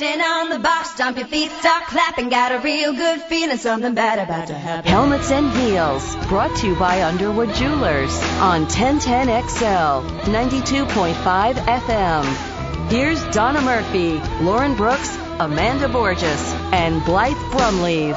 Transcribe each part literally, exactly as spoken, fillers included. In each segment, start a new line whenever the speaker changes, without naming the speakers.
Stand on the box, jump your feet, start clapping. Got a real good feeling, something bad about to happen.
Helmets and Heels, brought to you by Underwood Jewelers on ten ten X L, ninety-two point five F M. Here's Donna Murphy, Lauren Brooks, Amanda Borges, and Blythe Brumleve.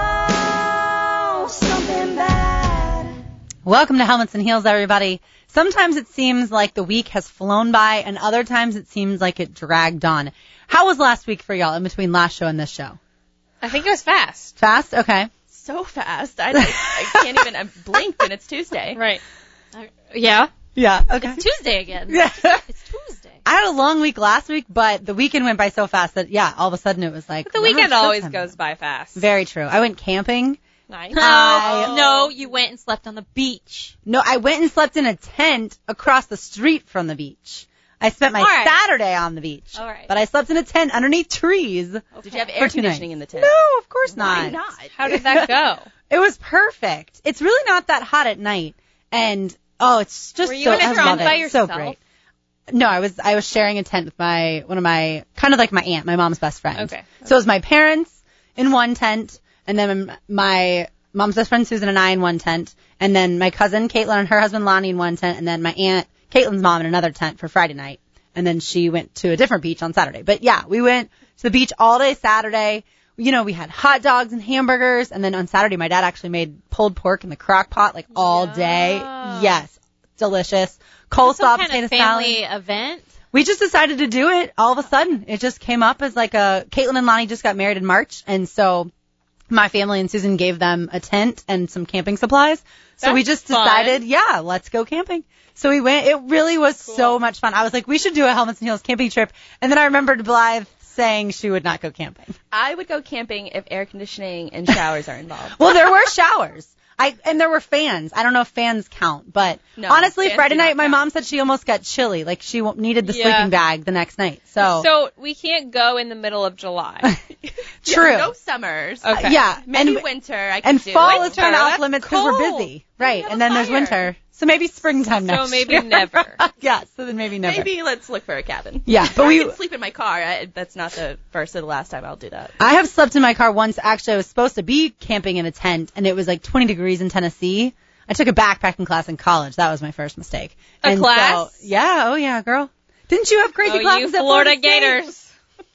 Whoa, something bad.
Welcome to Helmets and Heels, everybody. Sometimes it seems like the week has flown by, and other times it seems like it dragged on. How was last week for y'all in between last show and this show?
I think it was fast.
Fast? Okay.
So fast. I, I can't even, I blinked and it's Tuesday.
Right. Uh, yeah.
Yeah, okay.
It's Tuesday again.
Yeah.
It's Tuesday.
I had a long week last week, but the weekend went by so fast that, yeah, all of a sudden it was like...
But the weekend always goes by fast.
Very true. I went camping.
Nice.
No,
I, no, you went and slept on the beach.
No, I went and slept in a tent across the street from the beach. I spent my
right.
Saturday on the beach.
All right.
But I slept in a tent underneath trees.
Okay. Did you have air conditioning in the tent?
No, of course
Why
not.
not?
How did that go?
It was perfect. It's really not that hot at night. And, oh, it's just
Were you
so,
in a
I
tent
love
by
it.
yourself?
So great. No, I was I was sharing a tent with my one of my kind of like my aunt, my mom's best friend.
Okay.
So it was my parents in one tent, and then my mom's best friend Susan and I in one tent, and then my cousin Caitlin and her husband Lonnie in one tent, and then my aunt Caitlin's mom in another tent for Friday night, and then she went to a different beach on Saturday. But yeah, we went to the beach all day Saturday. You know, we had hot dogs and hamburgers, and then on Saturday my dad actually made pulled pork in the crock pot like all
Yeah.
day. Yes, delicious. Coleslaw,
Some
potato
kind of
salad.
family event.
We just decided to do it all of a sudden. It just came up as like a, Caitlin and Lonnie just got married in March, and so my family and Susan gave them a tent and some camping supplies. So
That's
we just
fun.
decided, yeah, let's go camping. So we went. It really was
Cool.
so much fun. I was like, we should do a Helmets and Heels camping trip. And then I remembered Blythe saying she would not go camping.
I would go camping if air conditioning and showers are involved.
Well, there were showers. I and there were fans. I don't know if fans count, but
No,
honestly,
fans
Friday
do not
night, my
count.
mom said she almost got chilly. Like she w- needed the
Yeah.
sleeping bag the next night. So,
So we can't go in the middle of July.
true.
Yeah, no summers.
Okay.
Yeah,
Maybe
and
winter. I could
and
do.
fall
Winter,
is kind of off
that's
limits because we're
cold.
busy, right?
have
And
a
then there's
fire.
winter, so maybe springtime
So
next
maybe
year.
never.
Yeah, so then maybe never.
Maybe let's look for a cabin.
Yeah, but
I
we.
can sleep in my car. I, that's not the first or the last time I'll do that.
I have slept in my car once. Actually, I was supposed to be camping in a tent, and it was like twenty degrees in Tennessee. I took a backpacking class in college. That was my first mistake.
A
and
class?
So, yeah. Oh yeah, girl. Didn't you have crazy
Oh,
classes
you
at
Florida
State?
Gators.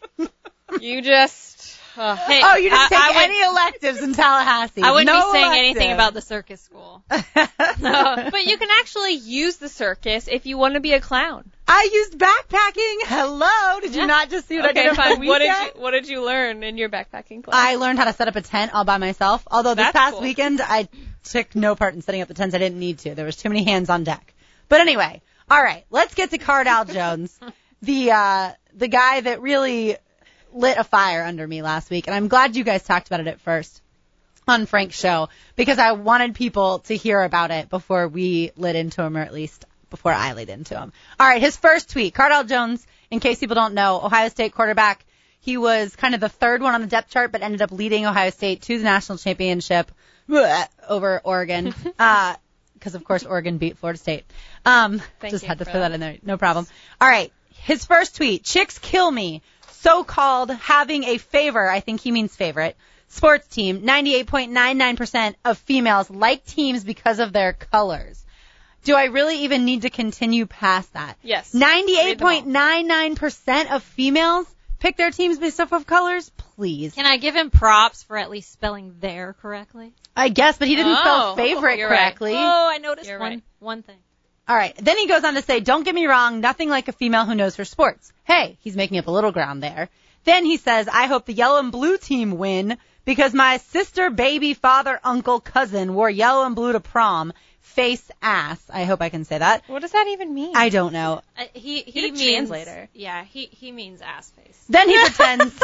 You just. Uh, hey,
Oh, you just
I,
take
I would,
any electives in Tallahassee.
I wouldn't
No
be saying
elective.
anything about the circus school. No, but you can actually use the circus if you want to be a clown.
I used backpacking. Hello. Did you
Yeah.
not just see what I
Okay,
did over
fine.
the
What did
weekend?
you What did you learn in your backpacking class?
I learned how to set up a tent all by myself. Although this
That's
past
cool.
weekend, I took no part in setting up the tents. I didn't need to. There was too many hands on deck. But anyway, all right, let's get to Cardell Jones, the uh, the guy that really lit a fire under me last week. And I'm glad you guys talked about it at first on Frank's show because I wanted people to hear about it before we lit into him, or at least before I lit into him. All right, his first tweet, Cardell Jones, in case people don't know, Ohio State quarterback. He was kind of the third one on the depth chart, but ended up leading Ohio State to the national championship bleh, over Oregon. uh, because, of course, Oregon beat Florida State. Um,
Thank
just
you
had to
for
throw that
that.
in there. No problem. All right. His first tweet, chicks kill me. So-called having a favor, I think he means favorite, sports team. ninety-eight point nine nine percent of females like teams because of their colors. Do I really even need to continue past that?
Yes.
ninety-eight point nine nine percent of females pick their teams based off of colors? Please.
Can I give him props for at least spelling there correctly?
I guess, but he didn't spell
Oh,
favorite
you're right.
correctly.
Oh, I noticed
You're
one
right.
one thing.
All right. Then he goes on to say, don't get me wrong, nothing like a female who knows her sports. Hey, he's making up a little ground there. Then he says, I hope the yellow and blue team win because my sister, baby, father, uncle, cousin wore yellow and blue to prom. Face ass. I hope I can say that.
What does that even mean?
I don't know.
Uh, he he
Get a
means
translator.
Yeah, he he means ass face.
Then he pretends.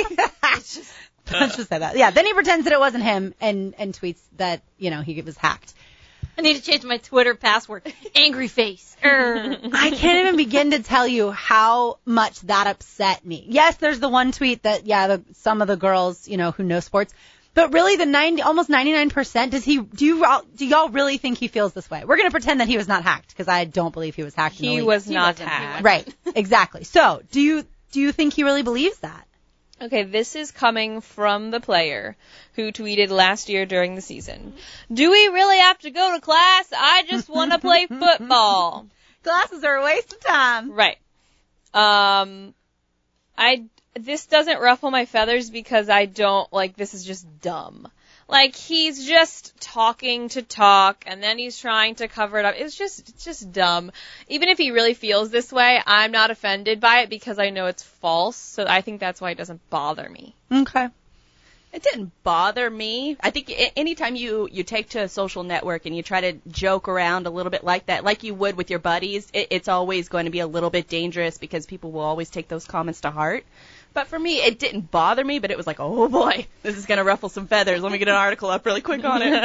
Let's just say that. Yeah. Then he pretends that it wasn't him and, and tweets that, you know, he was hacked.
I need to change my Twitter password. Angry face. Err.
I can't even begin to tell you how much that upset me. Yes, there's the one tweet that, yeah, the, some of the girls, you know, who know sports, but really the ninety, almost ninety-nine percent, does he, do you, all- do y'all really think he feels this way? We're going to pretend that he was not hacked because I don't believe he was hacked. in the
He
league.
was
He
not
wasn't. He
hacked.
Right. Exactly. So do you, do you think he really believes that?
Okay, this is coming from the player who tweeted last year during the season. Do we really have to go to class? I just want to play football.
Classes are a waste of time.
Right. Um, I, this doesn't ruffle my feathers because I don't, like, this is just dumb. Like, he's just talking to talk, and then he's trying to cover it up. It's just, it's just dumb. Even if he really feels this way, I'm not offended by it because I know it's false, so I think that's why it doesn't bother me.
Okay.
It didn't bother me. I think a- anytime you, you take to a social network and you try to joke around a little bit like that, like you would with your buddies, it, it's always going to be a little bit dangerous because people will always take those comments to heart. But for me, it didn't bother me, but it was like, oh boy, this is going to ruffle some feathers. Let me get an article up really quick on it.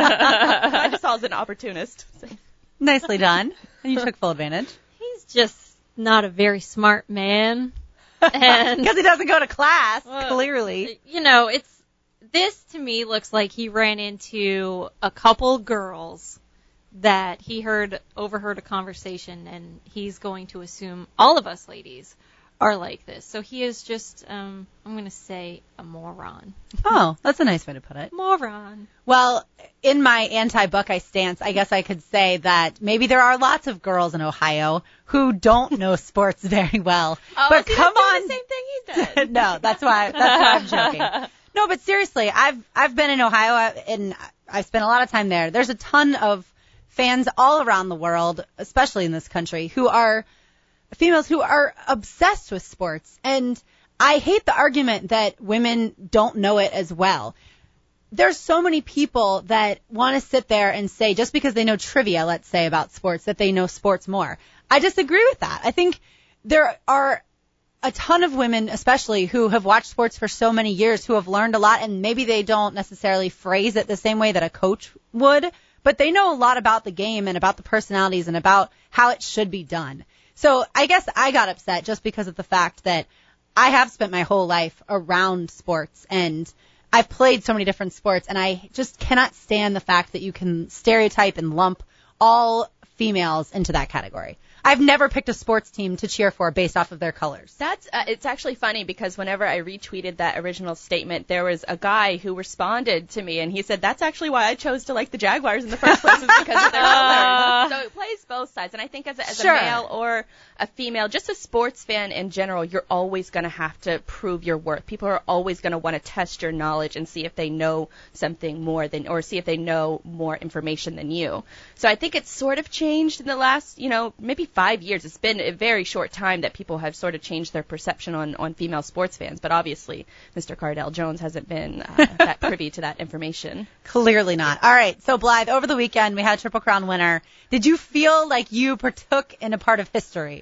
I just saw as an opportunist. So.
Nicely done. And you took full advantage.
He's just not a very smart man. And,
Because he doesn't go to class,
Well,
clearly.
you know, it's, this to me looks like he ran into a couple girls that he heard, overheard a conversation, and he's going to assume all of us ladies are like this. So he is just, um, I'm going to say a moron.
Oh, that's a nice way to put it.
Moron.
Well, in my anti-Buckeye stance, I guess I could say that maybe there are lots of girls in Ohio who don't know sports very well.
Oh,
but
see,
come
that's
on.
the same thing he did.
No, that's why that's why I'm joking. No, but seriously, I've I've been in Ohio and I've spent a lot of time there. There's a ton of fans all around the world, especially in this country, who are females who are obsessed with sports. And I hate the argument that women don't know it as well. There's so many people that want to sit there and say, just because they know trivia, let's say, about sports, that they know sports more. I disagree with that. I think there are a ton of women, especially, who have watched sports for so many years, who have learned a lot, and maybe they don't necessarily phrase it the same way that a coach would, but they know a lot about the game and about the personalities and about how it should be done. So I guess I got upset just because of the fact that I have spent my whole life around sports and I've played so many different sports, and I just cannot stand the fact that you can stereotype and lump all females into that category. I've never picked a sports team to cheer for based off of their colors.
That's uh, it's actually funny because whenever I retweeted that original statement, there was a guy who responded to me, and he said, that's actually why I chose to like the Jaguars in the first place, is because of their colors. So it plays both sides, and I think as a, as
Sure.
a male or a female, just a sports fan in general, you're always going to have to prove your worth. People are always going to want to test your knowledge and see if they know something more than, or see if they know more information than you. So I think it's sort of changed in the last, you know, maybe five years. It's been a very short time that people have sort of changed their perception on, on female sports fans. But obviously, Mister Cardell Jones hasn't been uh, that privy to that information.
Clearly not. All right. So, Blythe, over the weekend, we had a Triple Crown winner. Did you feel like you partook in a part of history?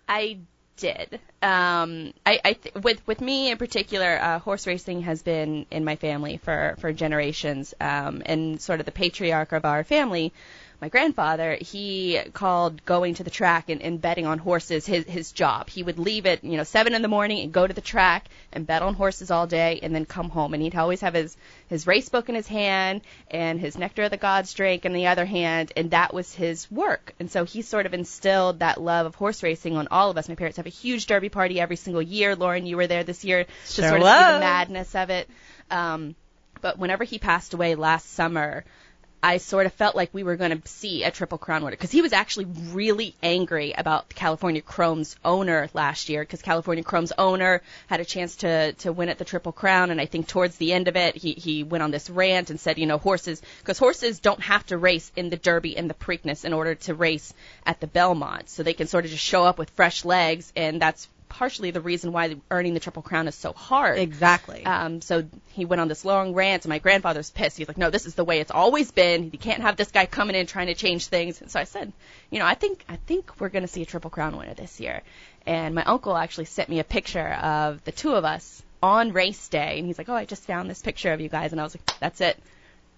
I did. Um, I, I th- with with me in particular, uh, horse racing has been in my family for for generations, um, and sort of the patriarch of our family. My grandfather, he called going to the track and, and betting on horses his his job. He would leave at, you know, seven in the morning and go to the track and bet on horses all day and then come home. And he'd always have his, his race book in his hand and his Nectar of the Gods drink in the other hand, and that was his work. And so he sort of instilled that love of horse racing on all of us. My parents have a huge derby party every single year. Lauren, you were there this year to
Sure
sort of see
was.
the madness of it. Um, but whenever he passed away last summer, I sort of felt like we were going to see a Triple Crown winner, because he was actually really angry about California Chrome's owner last year, because California Chrome's owner had a chance to, to win at the Triple Crown, and I think towards the end of it, he, he went on this rant and said, you know, horses, because horses don't have to race in the Derby and the Preakness in order to race at the Belmont, so they can sort of just show up with fresh legs, and that's partially the reason why earning the Triple Crown is so hard.
Exactly.
Um, so he went on this long rant, and my grandfather's pissed. He's like, no, this is the way it's always been. You can't have this guy coming in trying to change things. And so I said, you know, I think I think we're going to see a Triple Crown winner this year. And my uncle actually sent me a picture of the two of us on race day. And he's like, oh, I just found this picture of you guys. And I was like, that's it.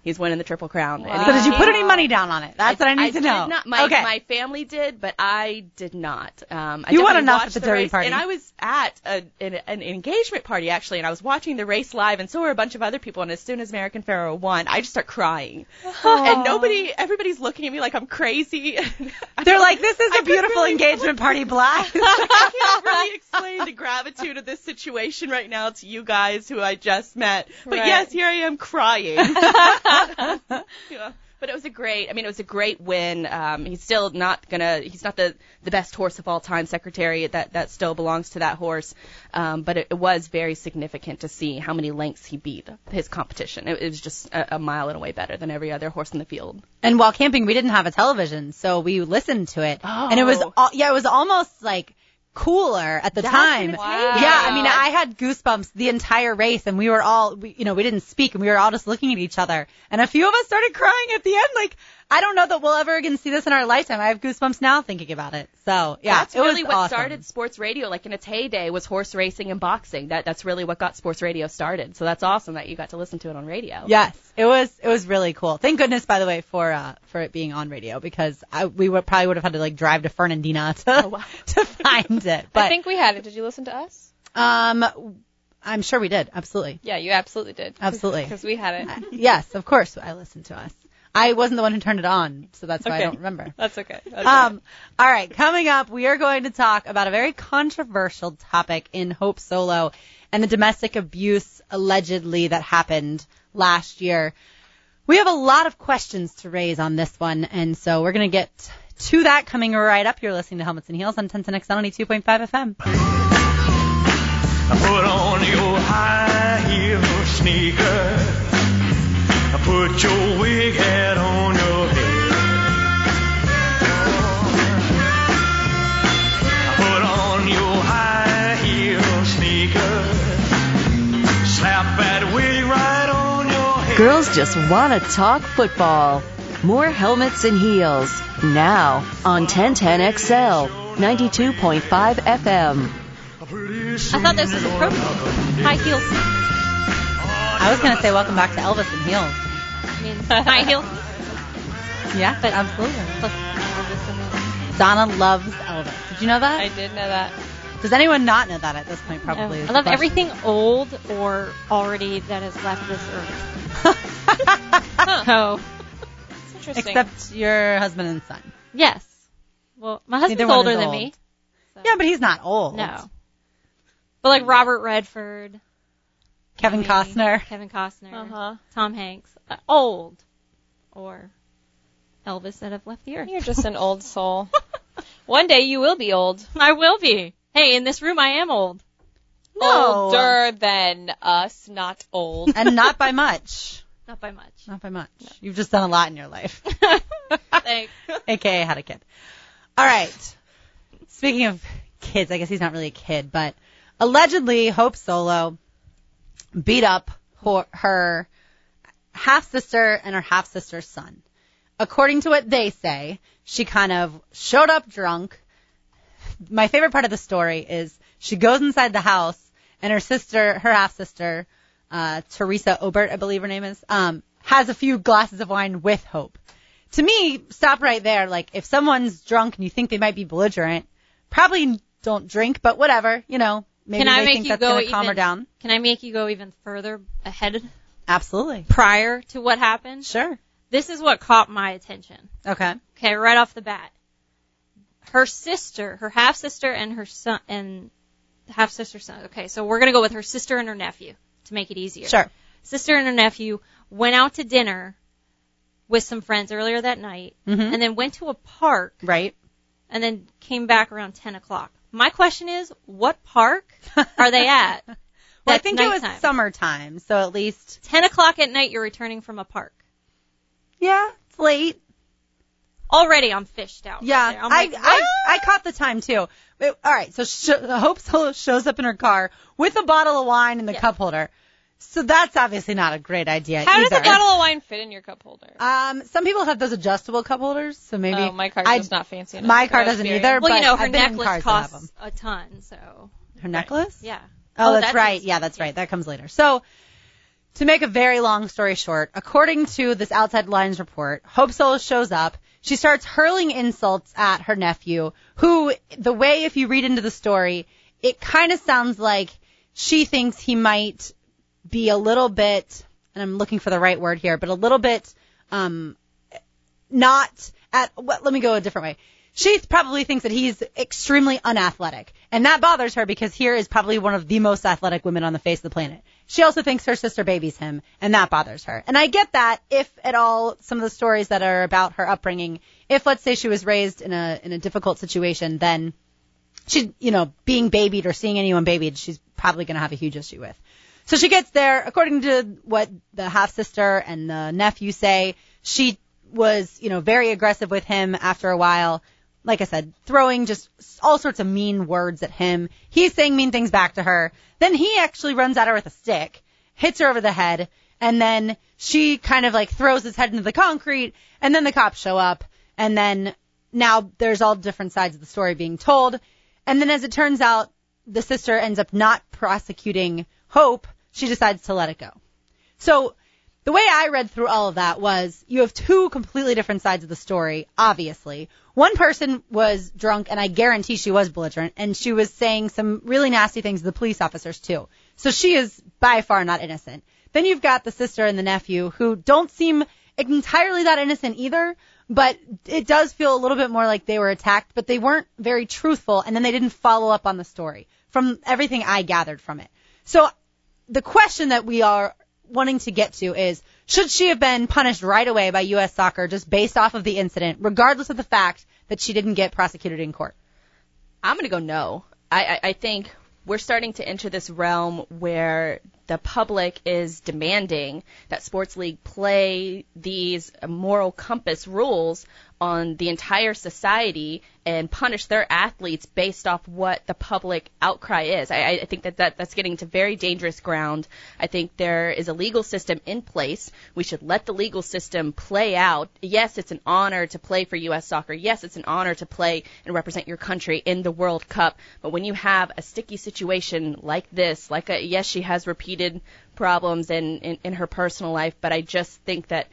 He's winning the Triple Crown. And
So
he-
did you put any money down on it? That's what I need
I
to
did
know.
Not. My,
okay.
my family did, but I did not. Um, I
You won
definitely
enough
watched
at the
the
derby
race,
party.
And I was at a, an, an engagement party, actually, and I was watching the race live, and so were a bunch of other people, and as soon as American Pharoah won, I just start crying. And nobody, everybody's looking at me like I'm crazy.
They're like, this is
I
a
couldn't
beautiful
really-
engagement party, Black.
I can't really explain the gratitude of this situation right now to you guys who I just met. But
Right.
yes, here I am crying. Yeah. But it was a great, I mean, it was a great win. Um, he's still not gonna, he's not the, the best horse of all time, Secretary. That, that still belongs to that horse. Um, but it, it was very significant to see how many lengths he beat his competition. It, it was just a, a mile and a way better than every other horse in the field.
And while camping, we didn't have a television, so we listened to it. And it was,
Oh.
al- yeah, it was almost like cooler at the
That's
time.
gonna
Wow.
take
Yeah,
it.
I mean, I had goosebumps the entire race, and we were all, we, you know, we didn't speak, and we were all just looking at each other. And a few of us started crying at the end. Like, I don't know that we'll ever again see this in our lifetime. I have goosebumps now thinking about it. So, yeah,
That's
it was
really what
awesome.
started sports radio, like in its heyday, was horse racing and boxing. That that's really what got sports radio started. So that's awesome that you got to listen to it on radio.
Yes, it was it was really cool. Thank goodness, by the way, for uh, for it being on radio, because I, we would probably would have had to like drive to Fernandina to
Oh, wow.
to find it. But
I think we had it. Did you listen to us?
um, I'm sure we did. Absolutely,
Yeah, you absolutely did.
absolutely.
Because we had it.
Yes, of course, I listened to us. I wasn't the one who turned it on, so that's why
Okay.
I don't remember.
That's okay. That's
Um, all right, coming up, we are going to talk about a very controversial topic in Hope Solo and the domestic abuse allegedly that happened last year. We have a lot of questions to raise on this one, and so we're going to get to that coming right up. You're listening to Helmets and Heels on ten ten X L ninety-two point five F M.
Put on your high heel sneakers. Put your wig hat on your head. Put on your high heel sneakers. Slap that wig right on your head.
Girls just want to talk football. More Helmets and Heels now on ten ten X L ninety-two point five F M.
I thought this was appropriate. High heels.
I was going to say welcome back to Elvis and Heels.
I mean, high heels.
Yeah,
But-
absolutely.
Plus Elvis in it.
Donna loves Elvis. Did you know that?
I did know that.
Does anyone not know that at this point?
No.
Probably. is
I
the
love
question.
everything old or already that has left this earth. Oh,
It's interesting.
Except your husband and son.
yes. Well, my husband's
Neither one
older
is
than
old.
me. So.
Yeah, but he's not old.
No. But like Robert Redford,
Kevin
I mean,
Costner.
Kevin Costner,
Uh-huh.
Tom Hanks, uh, old, or Elvis that have left the earth.
You're just an old soul. One day you will be old.
I will be. Hey, in this room I am old.
No.
Older than us, not old.
And not by much.
Not by much.
Not by much. You've just done a lot in your life.
Thanks.
A K A had a kid. All right. Speaking of kids, I guess he's not really a kid, but allegedly Hope Solo beat up her, her half-sister and her half-sister's son. According to what they say, she kind of showed up drunk. My favorite part of the story is she goes inside the house and her sister, her half-sister, uh, Teresa Obert, I believe her name is, um, has a few glasses of wine with Hope. To me, stop right there. Like, if someone's drunk and you think they might be belligerent, probably don't drink, but whatever, you know, maybe
Can I
they
make
think
you
that's
go
going to calm her
even-
down.
Can I make you go even further ahead
Absolutely.
prior to what happened?
Sure.
This is what caught my attention.
Okay.
Okay, right off the bat. Her sister, her half sister and her son, and half sister son. Okay, so we're going to go with her sister and her nephew to make it easier.
Sure.
Sister and her nephew went out to dinner with some friends earlier that night,
Mhm.
and then went to a park,
Right.
and then came back around ten o'clock. My question is, what park are they at?
Well, I
That's
think it
nighttime.
was summertime, so at least,
ten o'clock at night, you're returning from a park.
yeah, it's late.
Already, I'm fished out.
Yeah,
right there. I'm
I,
like,
I I caught the time too. But, all right, so sh- Hope Solo shows up in her car with a bottle of wine in the
Yeah.
cup holder. So that's obviously not a great idea
How
either.
does a bottle of wine fit in your cup holder?
Um, some people have those adjustable cup holders, so maybe
oh, my car's
I-
just not fancy enough.
my
for
car
that
doesn't
experience.
either.
well, you
but
know, her
I've been in
necklace
cars that have
costs a ton, so
her necklace.
yeah.
Oh,
Oh,
that's,
that's
right.
ex-
Yeah, that's right. That comes later. So to make a very long story short, according to this Outside Lines report, Hope Solo shows up. She starts hurling insults at her nephew, who, the way if you read into the story, it kind of sounds like she thinks he might be a little bit, and I'm looking for the right word here, but a little bit um not at, well, let me go a different way. She probably thinks that he's extremely unathletic, and that bothers her because here is probably one of the most athletic women on the face of the planet. She also thinks her sister babies him, and that bothers her. And I get that if at all some of the stories that are about her upbringing, if let's say she was raised in a in a difficult situation, then she, you know, being babied or seeing anyone babied, she's probably going to have a huge issue with. So she gets there, according to what the half-sister and the nephew say, she was, you know, very aggressive with him after a while. Like I said, throwing just all sorts of mean words at him. He's saying mean things back to her. Then he actually runs at her with a stick, hits her over the head, and then she kind of like throws his head into the concrete, and then the cops show up, and then now there's all different sides of the story being told. And then as it turns out, the sister ends up not prosecuting Hope. She decides to let it go. So the way I read through all of that was you have two completely different sides of the story, obviously. One person was drunk, and I guarantee she was belligerent, and she was saying some really nasty things to the police officers, too. So she is by far not innocent. Then you've got the sister and the nephew who don't seem entirely that innocent either, but it does feel a little bit more like they were attacked, but they weren't very truthful, and then they didn't follow up on the story from everything I gathered from it. So the question that we are wanting to get to is, should she have been punished right away by U S Soccer just based off of the incident, regardless of the fact that she didn't get prosecuted in court?
I'm going to go no. I, I, I think we're starting to enter this realm where the public is demanding that Sports League play these moral compass rules on the entire society and punish their athletes based off what the public outcry is. I, I think that, that that's getting to very dangerous ground. I think there is a legal system in place. We should let the legal system play out. Yes, it's an honor to play for U S Soccer. Yes, it's an honor to play and represent your country in the World Cup. But when you have a sticky situation like this, like a, yes, she has repeated problems in, in, in her personal life, but I just think that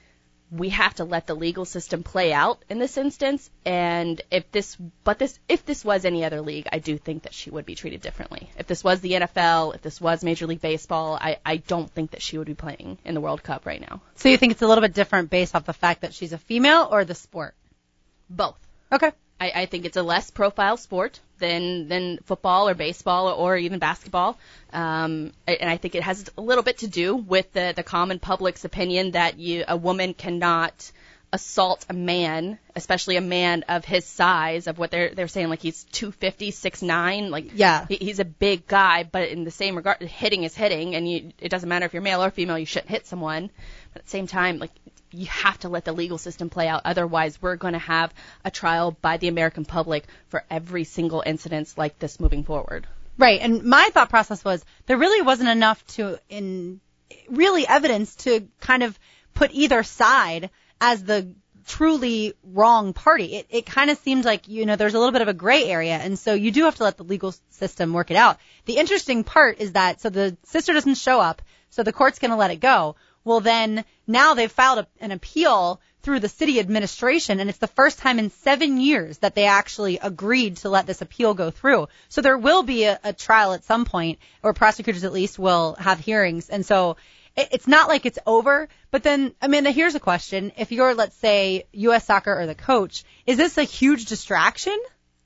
we have to let the legal system play out in this instance. And if this, but this, if this was any other league, I do think that she would be treated differently. If this was the N F L, if this was Major League Baseball, I, I don't think that she would be playing in the World Cup right now.
So you think it's a little bit different based off the fact that she's a female or the sport?
Both.
Okay.
I, I think it's a less profile sport than than football or baseball or, or even basketball. Um, and I think it has a little bit to do with the, the common public's opinion that you, a woman cannot assault a man, especially a man of his size, of what they're they're saying, like he's two fifty, six nine, like
yeah.
he, he's a big guy, but in the same regard, hitting is hitting, and you, it doesn't matter if you're male or female, you shouldn't hit someone. But at the same time, like, you have to let the legal system play out. Otherwise, we're going to have a trial by the American public for every single incident like this moving forward.
Right. And my thought process was there really wasn't enough to in really evidence to kind of put either side as the truly wrong party. It, it kind of seemed like, you know, there's a little bit of a gray area. And so you do have to let the legal system work it out. The interesting part is that, so the sister doesn't show up, so the court's going to let it go. Well, then now they've filed a, an appeal through the city administration, and it's the first time in seven years that they actually agreed to let this appeal go through. So there will be a, a trial at some point, or prosecutors at least will have hearings. And so it, it's not like it's over. But then, Amanda, here's a question. If you're, let's say, U S Soccer or the coach, is this a huge distraction?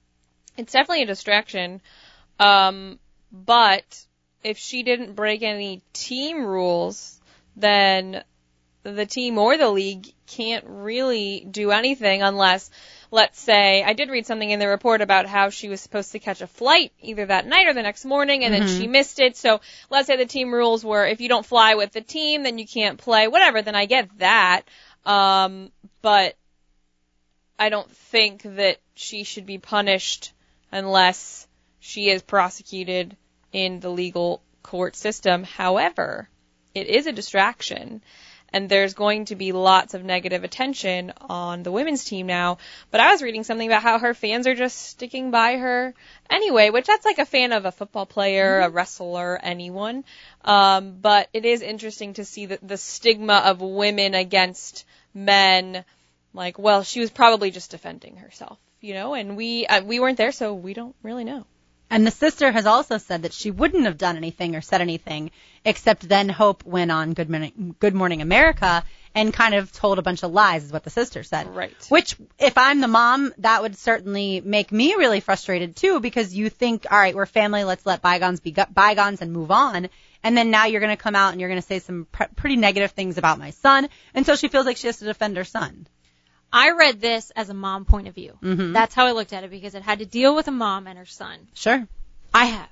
It's definitely a distraction. Um, but if she didn't break any team rules, then the team or the league can't really do anything unless, let's say, I did read something in the report about how she was supposed to catch a flight either that night or the next morning, and mm-hmm. then she missed it. So let's say the team rules were if you don't fly with the team, then you can't play, whatever, then I get that. Um, but I don't think that she should be punished unless she is prosecuted in the legal court system. However, it is a distraction, and there's going to be lots of negative attention on the women's team now. But I was reading something about how her fans are just sticking by her anyway, which that's like a fan of a football player, mm-hmm. a wrestler, anyone. Um, but it is interesting to see the, the stigma of women against men. Like, well, she was probably just defending herself, you know, and we uh, we weren't there, so we don't really know.
And the sister has also said that she wouldn't have done anything or said anything, except then Hope went on Good Morning, Good Morning America and kind of told a bunch of lies, is what the sister said.
Right.
Which, if I'm the mom, that would certainly make me really frustrated, too, because you think, all right, we're family, let's let bygones be bygones and move on. And then now you're going to come out and you're going to say some pr- pretty negative things about my son. And so she feels like she has to defend her son.
I read this as a mom point of view.
Mm-hmm.
That's how I looked at it, because it had to deal with a mom and her son.
Sure.
I have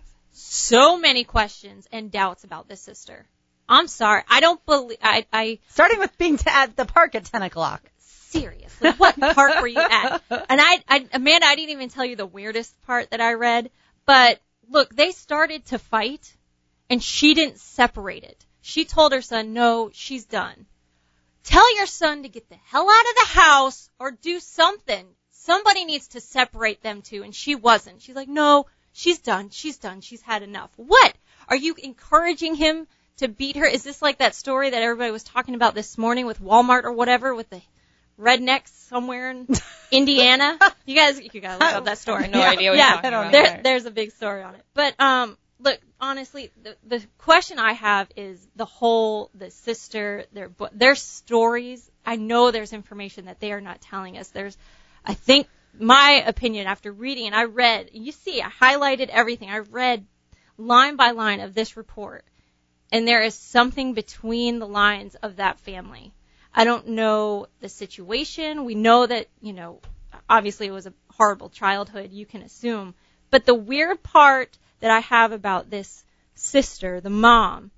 so many questions and doubts about this sister. I'm sorry. I don't believe, I, I,
Starting with being t- at the park at ten o'clock.
Seriously, what park were you at? And I, I, Amanda, I didn't even tell you the weirdest part that I read, but look, they started to fight and she didn't separate it. She told her son, no, she's done. Tell your son to get the hell out of the house or do something. Somebody needs to separate them two. And she wasn't. She's like, no, she's done. She's done. She's had enough. What? Are you encouraging him to beat her? Is this like that story that everybody was talking about this morning with Walmart or whatever with the rednecks somewhere in Indiana? You guys, you gotta look up that story.
I have no idea what
yeah,
you're talking about.
There, there's a big story on it. But, um, look, honestly, the, the question I have is the whole, the sister, their their stories. I know there's information that they are not telling us. There's, I think, my opinion after reading, and I read, you see, I highlighted everything. I read line by line of this report, and there is something between the lines of that family. I don't know the situation. We know that, you know, obviously it was a horrible childhood, you can assume. But the weird part that I have about this sister, the mom,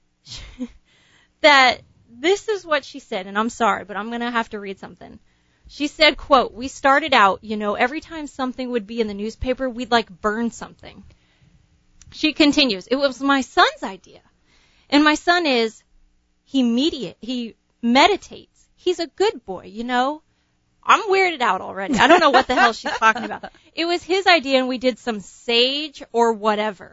that this is what she said, and I'm sorry, but I'm going to have to read something. She said, quote, we started out, you know, every time something would be in the newspaper, we'd like burn something. She continues, it was my son's idea. And my son is, he mediate, he meditates. He's a good boy, you know. I'm weirded out already. I don't know what the hell she's talking about. It was his idea, and we did some sage or whatever.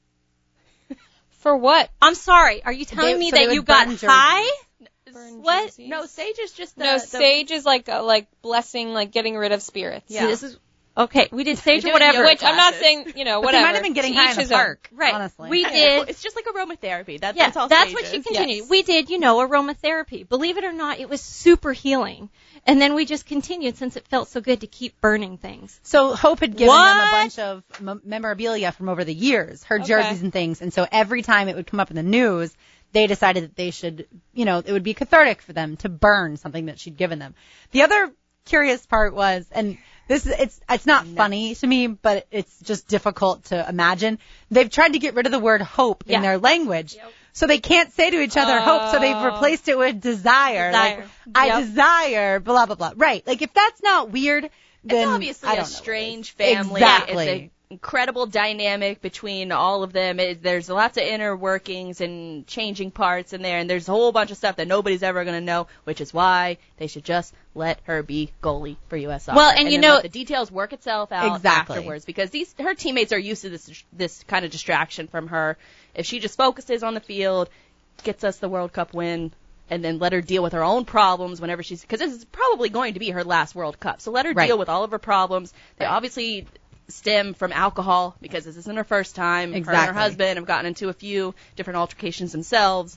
For what?
I'm sorry. Are you telling
They-
me
so they
that
would
you got
burn
high?
Burn
What?
jerseys?
No, sage is just the,
No,
the
sage is like a, like blessing, like getting rid of spirits.
Yeah.
See, this is okay. We did sage
We
or
do it in
whatever.
yoga
Which I'm not
classes.
saying, you know,
But
whatever.
they might have been getting
To
high
each
in the
his own.
park,
Right.
honestly.
We
Yeah,
did.
It's just like aromatherapy. That,
Yeah,
that's all
that's
sage
what she
is.
continued.
Yes.
We did, you know, aromatherapy. Believe it or not, it was super healing. And then we just continued since it felt so good to keep burning things.
So Hope had given them
What?
a bunch of m- memorabilia from over the years, her
Okay.
jerseys and things. And so every time it would come up in the news, they decided that they should, you know, it would be cathartic for them to burn something that she'd given them. The other curious part was, and this is, it's, it's not funny to me, but it's just difficult to imagine. They've tried to get rid of the word hope
Yeah.
in their language. So they can't say to each other hope, so they've replaced it with desire.
Desire.
Like, I
Yep.
desire, blah, blah, blah. Right. Like, if that's not weird, then
It's obviously
I
a
don't know what
strange
it is.
family.
Exactly.
It's an incredible dynamic between all of them. It, there's lots of inner workings and changing parts in there, and there's a whole bunch of stuff that nobody's ever going to know, which is why they should just let her be goalie for U S Soccer.
Well, and you
then
know-
let the details work itself out
Exactly.
afterwards, because these her teammates are used to this this kind of distraction from her. If she just focuses on the field, gets us the World Cup win, and then let her deal with her own problems whenever she's, because this is probably going to be her last World Cup. So let her
Right.
deal with all of her problems. They obviously stem from alcohol, because this isn't her first time. Her and
Exactly.
her husband have gotten into a few different altercations themselves.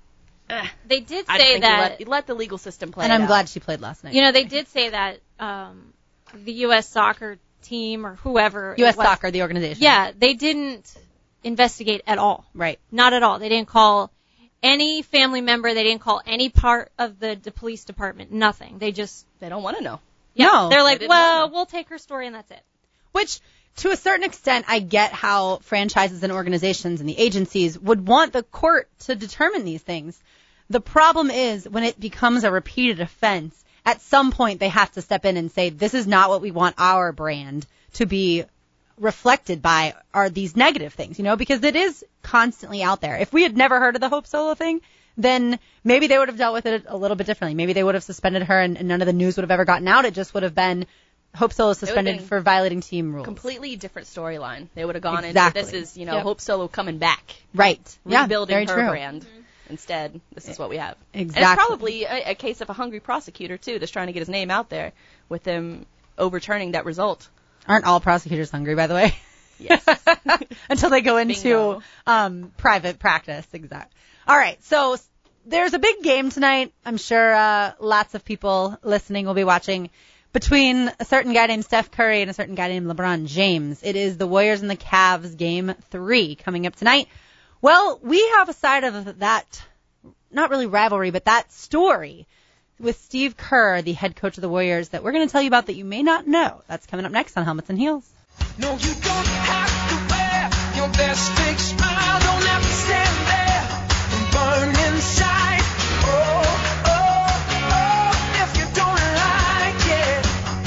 Eh,
They did
I
say
think
that,
you let, you let the legal system play
And
it
I'm
out.
glad she played last night.
you know, they did say that um, the U S soccer team or whoever.
U S
it was-
Soccer, the organization.
Yeah, they didn't investigate at all.
Right.
Not at all. They didn't call any family member. They didn't call any part of the, the police department. Nothing. They just,
They don't want to know.
yeah,
No,
they're
they
like,
didn't
well,
wanna know.
we'll take her story and that's it.
Which, to a certain extent, I get how franchises and organizations and the agencies would want the court to determine these things. The problem is when it becomes a repeated offense, at some point they have to step in and say, this is not what we want our brand to be reflected by are these negative things, you know, because it is constantly out there. If we had never heard of the Hope Solo thing, then maybe they would have dealt with it a little bit differently. Maybe they would have suspended her and, and none of the news would have ever gotten out. It just would have been Hope Solo suspended for violating team rules.
Completely different storyline. They would have gone
exactly.
into this is, you know,
yep.
Hope Solo coming back.
Right.
Rebuilding
yeah,
her
true.
brand. Mm-hmm. Instead, this is what we have.
Exactly.
And it's probably a, a case of a hungry prosecutor, too, that's trying to get his name out there with him overturning that result.
Aren't all prosecutors hungry, by the way?
Yes.
Until they go into um, private practice. Exactly. All right. So there's a big game tonight. I'm sure uh, lots of people listening will be watching between a certain guy named Steph Curry and a certain guy named LeBron James. It is the Warriors and the Cavs game three coming up tonight. Well, we have a side of that, not really rivalry, but that story with Steve Kerr, the head coach of the Warriors, that we're going to tell you about that you may not know. That's coming up next on Helmets and Heels.
No, you don't have to wear your best fake smile. Don't have to stand there and burn inside. Oh, oh, oh, if you don't like it.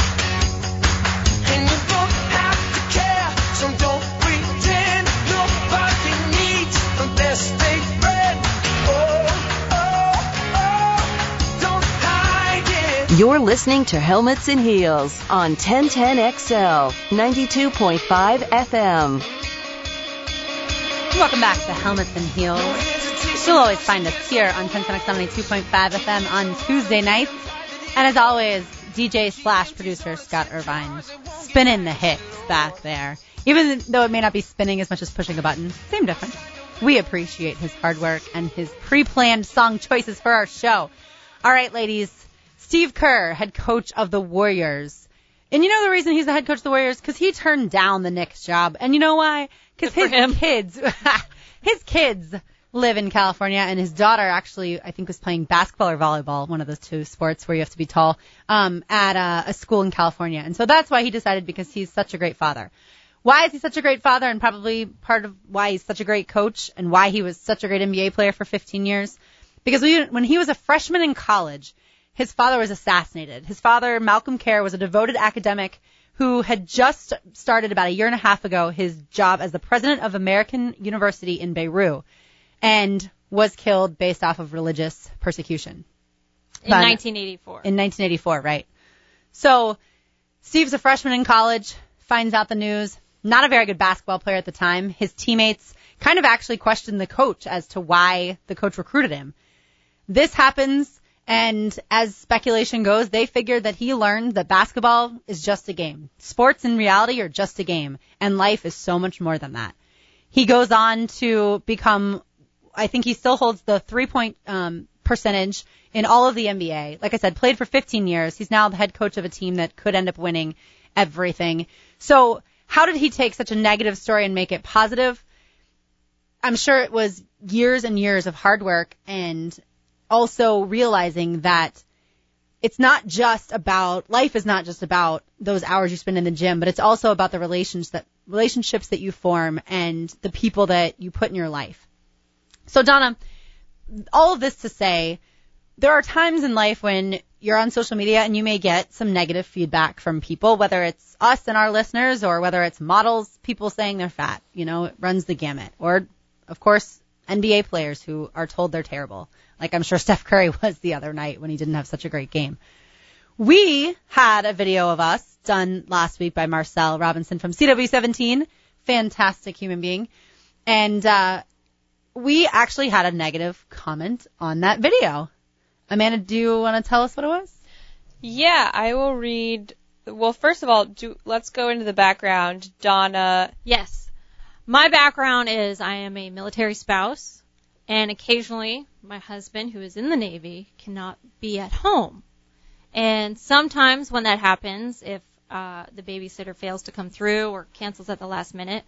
And you don't have to care, so don't pretend nobody needs the best fake friend. Oh, oh, oh, don't hide it.
You're listening to Helmets and Heels on ten ten X L, ninety-two point five F M.
Welcome back to Helmets and Heels. You'll always find us here on ten ten X L ninety-two point five F M on Tuesday nights. And as always, D J slash producer Scott Irvine spinning the hits back there. Even though it may not be spinning as much as pushing a button, same difference. We appreciate his hard work and his pre-planned song choices for our show. All right, ladies. Steve Kerr, head coach of the Warriors. And you know the reason he's the head coach of the Warriors? Because he turned down the Knicks job. And you know why? Because his kids, his kids live in California, and his daughter actually, I think, was playing basketball or volleyball, one of those two sports where you have to be tall, um, at a, a school in California. And so that's why he decided, because he's such a great father. Why is he such a great father, and probably part of why he's such a great coach and why he was such a great N B A player for fifteen years? Because we, when he was a freshman in college, his father was assassinated. His father, Malcolm Kerr, was a devoted academic who had just started about a year and a half ago his job as the president of American University in Beirut and was killed based off of religious persecution.
In but nineteen eighty-four.
In nineteen eighty-four, right. So Steve's a freshman in college, finds out the news. Not a very good basketball player at the time. His teammates kind of actually questioned the coach as to why the coach recruited him. This happens. And as speculation goes, they figured that he learned that basketball is just a game. Sports in reality are just a game, and life is so much more than that. He goes on to become, I think he still holds the three-point um, percentage in all of the N B A. Like I said, played for fifteen years. He's now the head coach of a team that could end up winning everything. So how did he take such a negative story and make it positive? I'm sure it was years and years of hard work, and also realizing that it's not just about, life is not just about those hours you spend in the gym, but it's also about the relations that, relationships that you form and the people that you put in your life. So Donna, all of this to say, there are times in life when you're on social media and you may get some negative feedback from people, whether it's us and our listeners or whether it's models, people saying they're fat, you know, it runs the gamut. Or, of course, N B A players who are told they're terrible. Like I'm sure Steph Curry was the other night when he didn't have such a great game. We had a video of us done last week by Marcel Robinson from C W seventeen. Fantastic human being. And uh we actually had a negative comment on that video. Amanda, do you want to tell us what it was?
Yeah, I will read. Well, first of all, do, let's go into the background. Donna.
Yes. My background is I am a military spouse, and occasionally my husband, who is in the Navy, cannot be at home. And sometimes when that happens, if uh, the babysitter fails to come through or cancels at the last minute,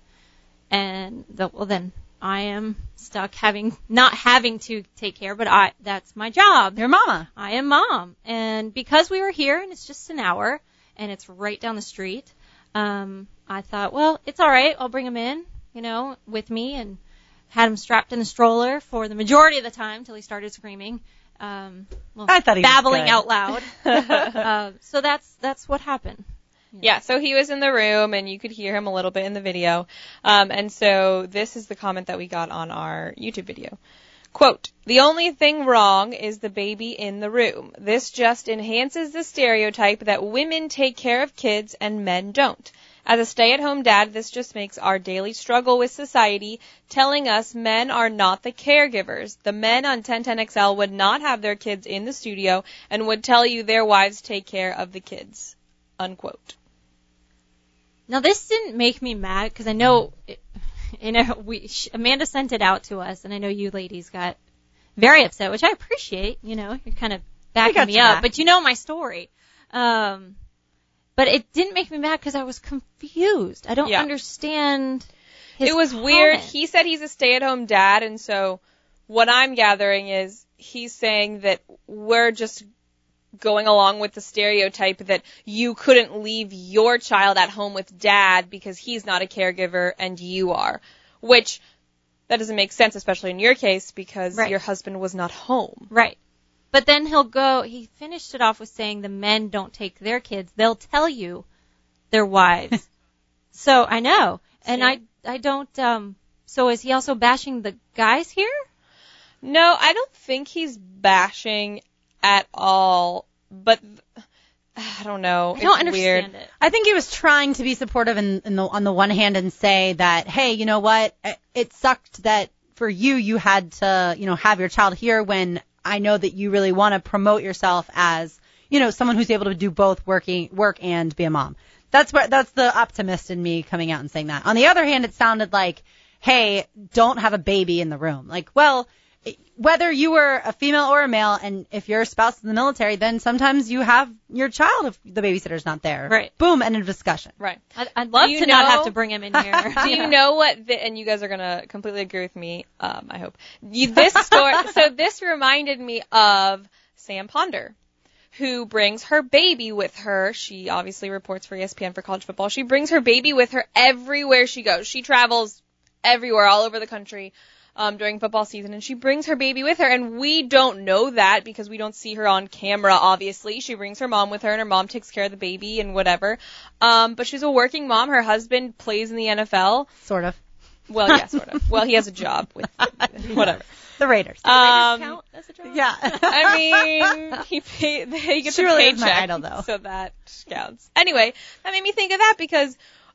and the, well, then I am stuck having not having to take care, but I that's my job.
You're mama.
I am mom. And because we were here and it's just an hour and it's right down the street, um, I thought, well, it's all right. I'll bring him in, you know, with me, and had him strapped in the stroller for the majority of the time till he started screaming. Um, well,
I thought he
babbling
was good.
out loud. uh, so that's that's what happened.
Yeah, so he was in the room, and you could hear him a little bit in the video. Um, and so this is the comment that we got on our YouTube video. Quote, "The only thing wrong is the baby in the room. This just enhances the stereotype that women take care of kids and men don't. As a stay-at-home dad, this just makes our daily struggle with society telling us men are not the caregivers. The men on ten ten X L would not have their kids in the studio and would tell you their wives take care of the kids." Unquote.
Now, this didn't make me mad because I know, it, you know, we Amanda sent it out to us, and I know you ladies got very upset, which I appreciate. You know, you're kind of backing me up,
back.
but you know my story. Um, but it didn't make me mad because I was confused. I don't
Yeah.
understand. His
It was weird.
comment.
He said he's a stay-at-home dad, and so what I'm gathering is he's saying that we're just going along with the stereotype that you couldn't leave your child at home with dad because he's not a caregiver and you are, which that doesn't make sense, especially in your case, because
Right.
your husband was not home.
Right. But then he'll go, he finished it off with saying the men don't take their kids. They'll tell you their wives. So I know. And
See?
I, I don't, um, so is he also bashing the guys here?
No, I don't think he's bashing at all, but I don't know.
I don't
It's weird.
understand it.
I think he was trying to be supportive in, in the, on the one hand and say that, hey, you know what? It sucked that for you, you had to, you know, have your child here when I know that you really want to promote yourself as, you know, someone who's able to do both working, work and be a mom. That's what, that's the optimist in me coming out and saying that. On the other hand, it sounded like, hey, don't have a baby in the room. Like, well, whether you were a female or a male, and if your spouse is in the military, then sometimes you have your child if the babysitter's not there.
Right.
Boom, end of discussion.
Right.
I'd, I'd love
Do you
to not
know-
have to bring him in here.
Do you know what, the, and you guys are going to completely agree with me, um, I hope. You, this story, so this reminded me of Sam Ponder, who brings her baby with her. She obviously reports for E S P N for college football. She brings her baby with her everywhere she goes. She travels everywhere, all over the country. Um, during football season, and she brings her baby with her, and we don't know that because we don't see her on camera, obviously. She brings her mom with her, and her mom takes care of the baby and whatever. Um, but she's a working mom. Her husband plays in the N F L.
Sort of.
Well, yeah, sort of. Well, he has a job with whatever.
The Raiders.
Um,
count as a job?
yeah.
I mean, he pay, he gets
She
a
really
paycheck,
is my idol, though.
so that counts. Anyway, that made me think of that because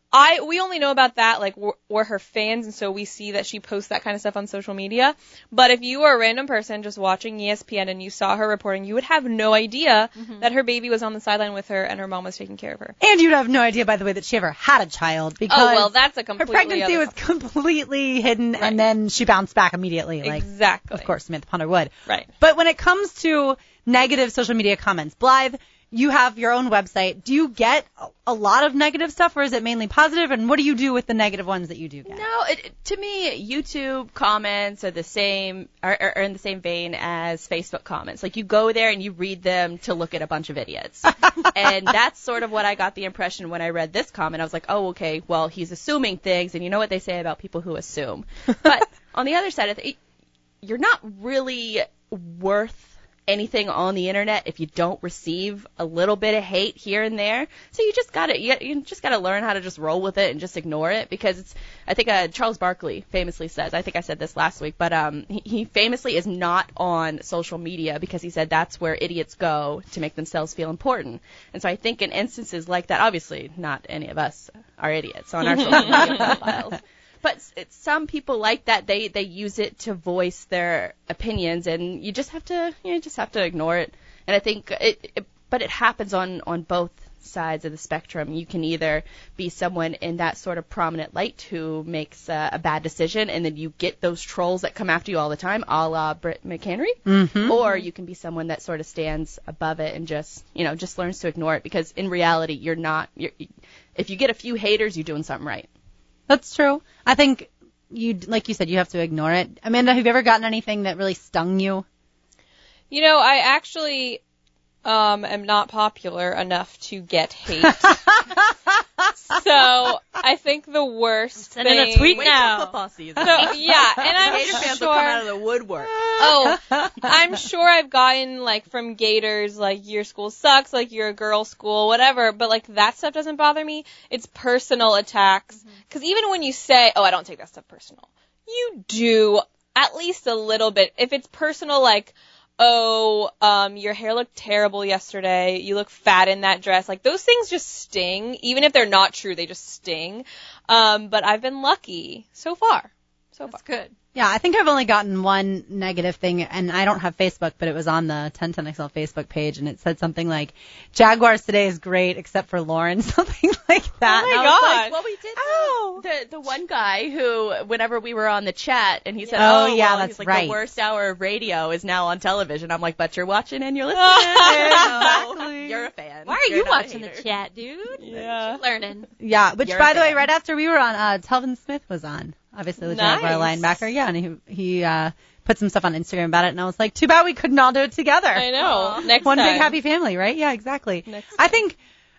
I we only know about that, like, we're, we're her fans, and so we see that she posts that kind of stuff on social media. But if you were a random person just watching E S P N and you saw her reporting, you would have no idea
Mm-hmm.
that her baby was on the sideline with her and her mom was taking care of her.
And you'd have no idea, by the way, that she ever had a child because
Oh, well, that's a
her
completely
pregnancy
other
was completely hidden,
Right.
and then she bounced back immediately. Like,
Exactly.
of course, Samantha Ponder would.
Right.
But when it comes to negative social media comments, Blythe, you have your own website. Do you get a- a lot of negative stuff, or is it mainly positive? And what do you do with the negative ones that you do get?
No, it, it- to me, YouTube comments are the same, are, are are in the same vein as Facebook comments. Like, you go there and you read them to look at a bunch of idiots. And that's sort of what I got the impression when I read this comment. I was like, oh, okay, well, he's assuming things, and you know what they say about people who assume. But on the other side of it, you're not really worth anything on the internet if you don't receive a little bit of hate here and there. So you just gotta you, you just gotta learn how to just roll with it and just ignore it, because it's I think uh, Charles Barkley famously says, I think I said this last week, but um he, he famously is not on social media because he said that's where idiots go to make themselves feel important. And so I think in instances like that, obviously not any of us are idiots on our social media profiles. But it's, some people like that, they, they use it to voice their opinions, and you just have to you just have to ignore it. And I think it, it but it happens on, on both sides of the spectrum. You can either be someone in that sort of prominent light who makes a, a bad decision, and then you get those trolls that come after you all the time, a la Britt McHenry,
Mm-hmm.
or you can be someone that sort of stands above it and just you know just learns to ignore it, because in reality, you're not. You're, if you get a few haters, you're doing something right.
That's true. I think you, like you said, you have to ignore it. Amanda, have you ever gotten anything that really stung you?
You know, I actually um, am not popular enough to get hate. So I think the worst
Send in a
thing.
tweet
Wait
now.
till football season.
So yeah, and I'm
Gator fans
sure.
will come out of the woodwork.
Oh, I'm sure I've gotten like from Gators like your school sucks, like you're a girl school, whatever. But like that stuff doesn't bother me. It's personal attacks. Because even when you say, "Oh, I don't take that stuff personal," you do at least a little bit. If it's personal, like, "Oh, um, your hair looked terrible yesterday. You look fat in that dress." Like those things just sting. Even if they're not true, they just sting. Um, but I've been lucky so far. So far.
That's good.
Yeah, I think I've only gotten one negative thing, and I don't have Facebook, but it was on the ten ten X L Facebook page, and it said something like, "Jaguars today is great, except for Lauren," something like that.
Oh my
And I was
God.
like,
Well, we did
Oh.
the the one guy who, whenever we were on the chat, and he said,
Oh,
"Oh,
yeah,
well,"
that's
he's like,
right.
"The worst hour of radio is now on television." I'm like, "But you're watching and you're listening.
Exactly.
You're a fan.
Why are
You're
you
not a
watching the
hater."
chat, dude?
Yeah.
Learning.
Yeah, which,
You're
by
a
the way,
fan.
right after we were on, uh, Telvin Smith was on, obviously the Jaguar
Nice.
linebacker. Yeah, and he he uh, put some stuff on Instagram about it, and I was like, too bad we couldn't all do it together.
I know. Next
One
time.
big happy family, right? Yeah, exactly.
Next
I think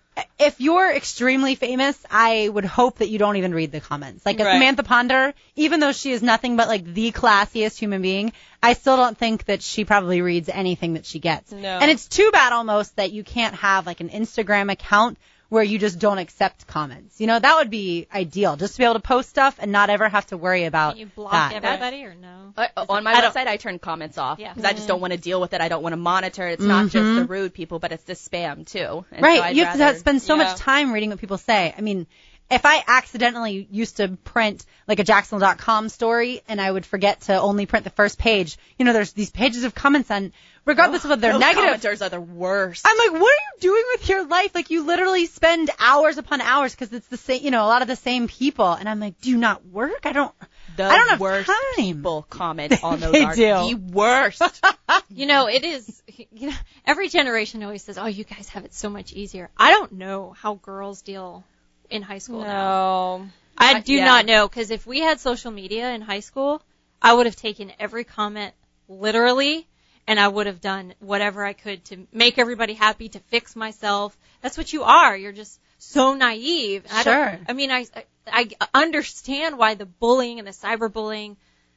if you're extremely famous, I would hope that you don't even read the comments. Like a
Right.
Samantha Ponder, even though she is nothing but like the classiest human being, I still don't think that she probably reads anything that she gets.
No.
And it's too bad almost that you can't have like an Instagram account where you just don't accept comments. You know, that would be ideal, just to be able to post stuff and not ever have to worry about
Can you block
that.
everybody or no?
Uh, on my
I don't-
website, I turn comments off
Yeah.
because I just don't want to deal with it. I don't want to monitor it. It's not just the rude people, but it's the spam too. And so
Right,
I'd
you have
rather-
to spend so
Yeah.
much time reading what people say. I mean, if I accidentally used to print like a Jacksonville dot com story and I would forget to only print the first page, you know, there's these pages of comments and regardless of whether they're
Those
negative,
commenters are the worst.
I'm like, what are you doing with your life? Like, you literally spend hours upon hours because it's the same, you know, a lot of the same people. And I'm like, do you not work? I don't,
the
I don't have
worst
time.
people comment on those
They
are
do.
the worst.
You know, it is, you know, every generation always says, "Oh, you guys have it so much easier." I don't know how girls deal in high school now.
No.
I do
yeah.
not know, because if we had social media in high school, I would have taken every comment literally, and I would have done whatever I could to make everybody happy, to fix myself. That's what you are. You're just so naive. And I
Sure.
don't, I mean, I, I I understand why the bullying and the cyberbullying,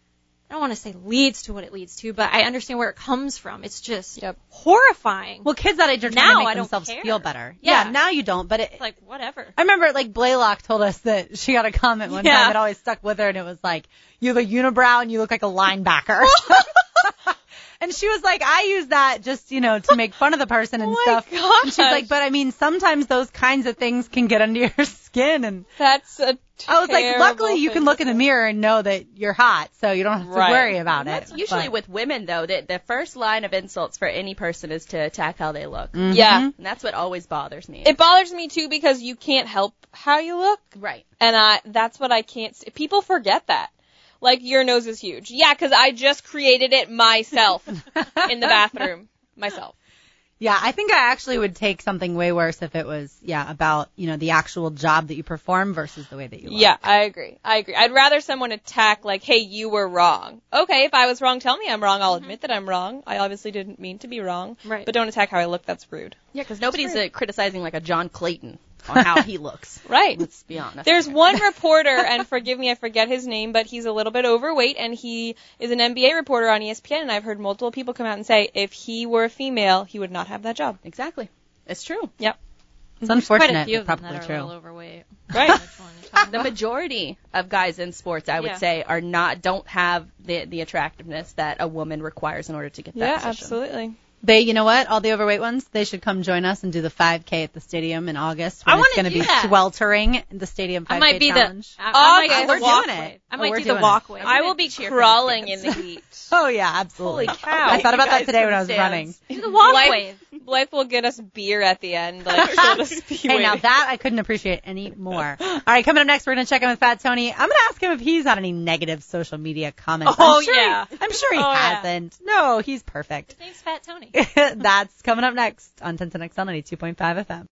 I don't want to say leads to what it leads to, but I understand where it comes from. It's just
Yep.
horrifying.
well, kids that age are trying
Now
to make
I don't
themselves
care.
feel better.
Yeah.
Now you don't, but it,
It's like, whatever.
I remember, like, Blaylock told us that she got a comment one
Yeah.
time that always stuck with her, and it was like, you have a unibrow and you look like a linebacker. And she was like, I use that just, you know, to make fun of the person and
Oh my
stuff.
gosh.
And she's like, but I mean, sometimes those kinds of things can get under your skin. And
That's a
I was like,
terrible
luckily you
thing
can look
to
in the
say.
mirror and know that you're hot, so you don't have to
Right.
worry about
That's
it.
usually
But-
with women, though. The, the first line of insults for any person is to attack how they look.
Mhm.
Yeah.
And that's what always bothers me.
It bothers me too because you can't help how you look,
right.
and I that's what I can't. See. People forget that. Like, your nose is huge. Yeah, because I just created it myself in the bathroom myself.
Yeah, I think I actually would take something way worse if it was, yeah, about, you know, the actual job that you perform versus the way that you look.
Yeah, I agree. I agree. I'd rather someone attack like, "Hey, you were wrong." Okay, if I was wrong, tell me I'm wrong. I'll admit that I'm wrong. I obviously didn't mean to be wrong.
Right.
But don't attack how I look. That's rude.
Yeah, because nobody's uh, criticizing like a John Clayton on how he looks.
Right.
Let's be honest.
There's one reporter, and forgive me, I forget his name, but he's a little bit overweight, and he is an N B A reporter on E S P N, and I've heard multiple people come out and say, if he were a female, he would not have that job.
Exactly. It's true.
Yep.
It's
Quite a
unfortunate,
few
but
of them
probably
that are
true.
a little overweight.
Right.
Which one you're talking
The
about?
majority of guys in sports, I would
Yeah.
say, are not don't have the the attractiveness that a woman requires in order to get that
Yeah,
position.
absolutely.
They, you know what? All the overweight ones, they should come join us and do the five K at the stadium in August. When
I
it's
wanna
going to
do
be
that.
sweltering in the stadium
I
five K
might be
challenge.
the. I, I might
Okay,
do
we're
the
doing
walkway.
it.
I
Oh,
might
we're
do the
doing it.
walkway.
I will be
cheer for the
crawling in
stands.
the heat.
Oh, yeah, absolutely.
Holy cow.
I thought about that
You
today
guys
when I was
from
running.
stands.
do the walkway.
Blythe, Blythe will get us beer at the end. Like, she'll just be
Hey, now
waiting.
that I couldn't appreciate any more. All right, coming up next, we're going to check in with Fat Tony. I'm going to ask him if he's had any negative social media comments.
Oh,
I'm sure
yeah.
He, I'm sure he
Oh, yeah.
hasn't. No, he's perfect.
His name's Fat Tony.
That's coming up next on ten ten X L ninety-two point five F M.